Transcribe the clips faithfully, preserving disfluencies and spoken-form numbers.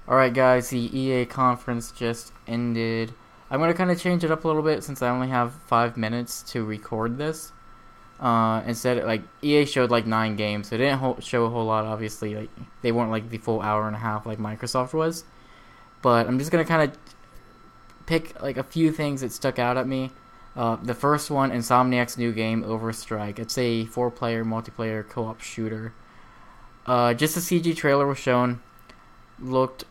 Alright, guys, the E A conference just ended. I'm going to kind of change it up a little bit since I only have five minutes to record this. Uh, instead, like, E A showed like nine games, so it didn't ho- show a whole lot, obviously. Like, they weren't like the full hour and a half like Microsoft was. But I'm just going to kind of pick like a few things that stuck out at me. Uh, the first one, Insomniac's new game, Overstrike. It's a four-player multiplayer co-op shooter. Uh, just a C G trailer was shown. Looked,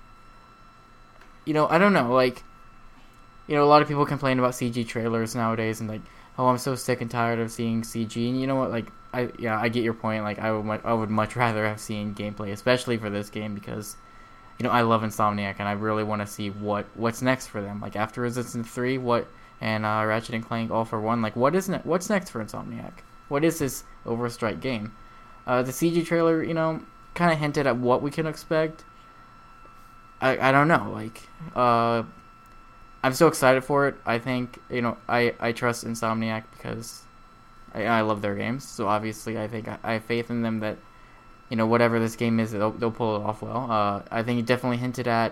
you know, I don't know, like, you know, a lot of people complain about C G trailers nowadays, and like, oh, I'm so sick and tired of seeing C G. And you know what, like, I yeah, I get your point. Like, I would mu- I would much rather have seen gameplay, especially for this game, because you know I love Insomniac, and I really want to see what what's next for them. Like after Resistance three, what and uh, Ratchet and Clank All for One, like what is ne- what's next for Insomniac? What is this Overstrike game? Uh, the C G trailer, you know, kind of hinted at what we can expect. I, I don't know, like, uh, I'm so excited for it. I think, you know, I, I trust Insomniac because I, I love their games. So obviously I think I, I have faith in them that, you know, whatever this game is, they'll, they'll pull it off well. Uh, I think it definitely hinted at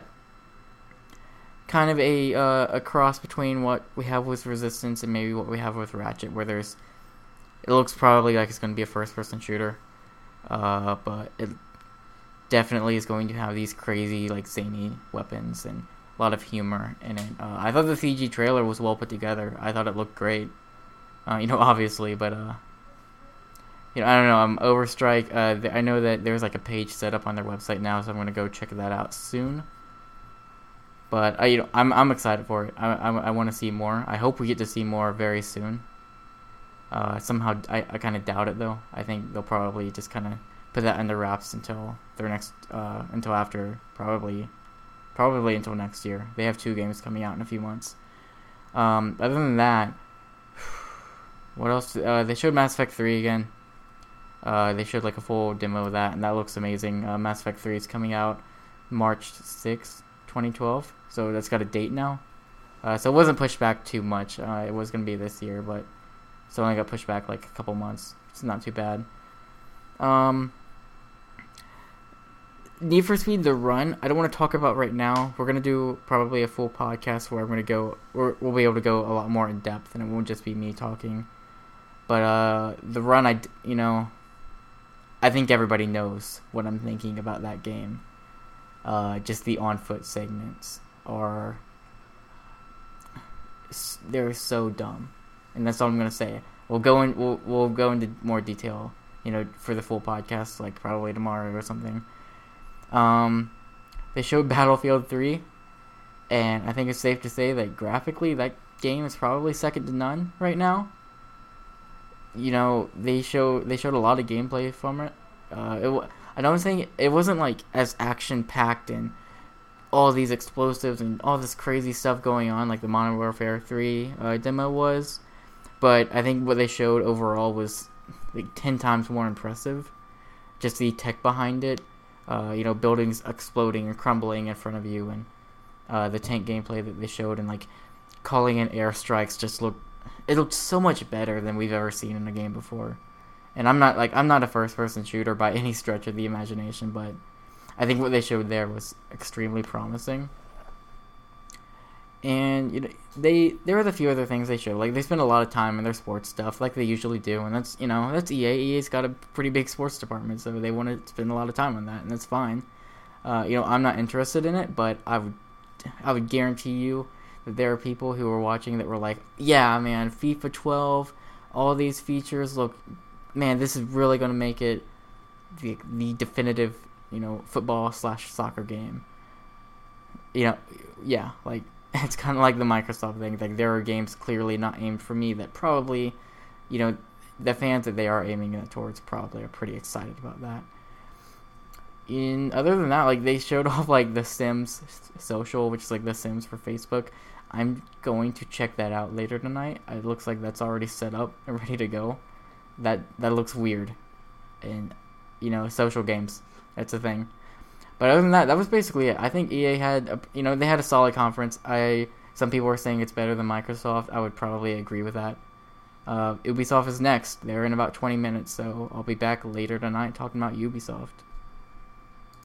kind of a, uh, a cross between what we have with Resistance and maybe what we have with Ratchet, where there's, it looks probably like it's going to be a first-person shooter, uh, but it definitely is going to have these crazy, like, zany weapons and a lot of humor in it. Uh, I thought the C G trailer was well put together. I thought it looked great. Uh, you know, obviously, but, uh, you know, I don't know. I'm Overstrike. Uh, th- I know that there's, like, a page set up on their website now, so I'm going to go check that out soon. But, uh, you know, I'm I'm excited for it. I, I, I want to see more. I hope we get to see more very soon. Uh, somehow, I, I kind of doubt it, though. I think they'll probably just kind of put that under wraps until their next, uh, until after, probably, probably until next year. They have two games coming out in a few months. Um, other than that, what else? Uh, they showed Mass Effect three again. Uh, they showed like a full demo of that, and that looks amazing. Uh, Mass Effect three is coming out March sixth, twenty twelve, so that's got a date now. Uh, so it wasn't pushed back too much. Uh, it was going to be this year, but it's only got pushed back like a couple months. It's not too bad. Um... Need for Speed The Run, I don't want to talk about right now. We're going to do probably a full podcast where I'm going to go, or we'll be able to go a lot more in depth, and it won't just be me talking. But uh, The Run, I, you know, I think everybody knows what I'm thinking about that game. Uh, just the on-foot segments are, they're so dumb. And that's all I'm going to say. We'll go in, we'll, we'll go into more detail, you know, for the full podcast, like probably tomorrow or something. Um, they showed Battlefield three, and I think it's safe to say that graphically that game is probably second to none right now. You know, they show they showed a lot of gameplay from it. Uh, it I don't think it wasn't like as action packed and all these explosives and all this crazy stuff going on like the Modern Warfare three uh, demo was, but I think what they showed overall was like ten times more impressive. Just the tech behind it. Uh, you know, buildings exploding and crumbling in front of you, and uh, the tank gameplay that they showed, and like calling in airstrikes just looked, it looked so much better than we've ever seen in a game before. And I'm not like I'm not a first-person shooter by any stretch of the imagination, but I think what they showed there was extremely promising. And you know, they there were a few other things they showed. Like they spend a lot of time in their sports stuff, like they usually do, and that's you know that's E A. E A's got a pretty big sports department, so they want to spend a lot of time on that, and that's fine. Uh, you know, I'm not interested in it, but I would I would guarantee you that there are people who are watching that were like, yeah, man, FIFA twelve, all these features look, man, this is really going to make it the the definitive you know football slash soccer game. You know, yeah, like. It's kind of like the Microsoft thing. Like there are games clearly not aimed for me that probably, you know, the fans that they are aiming it towards probably are pretty excited about that. In other than that, like they showed off like the Sims social, which is like the Sims for Facebook. I'm going to check that out later tonight. It looks like that's already set up and ready to go. That that looks weird, and you know, social games. That's a thing. But other than that, that was basically it. I think E A had, a, you know, they had a solid conference. I some people are saying it's better than Microsoft. I would probably agree with that. Uh, Ubisoft is next. They're in about twenty minutes, so I'll be back later tonight talking about Ubisoft.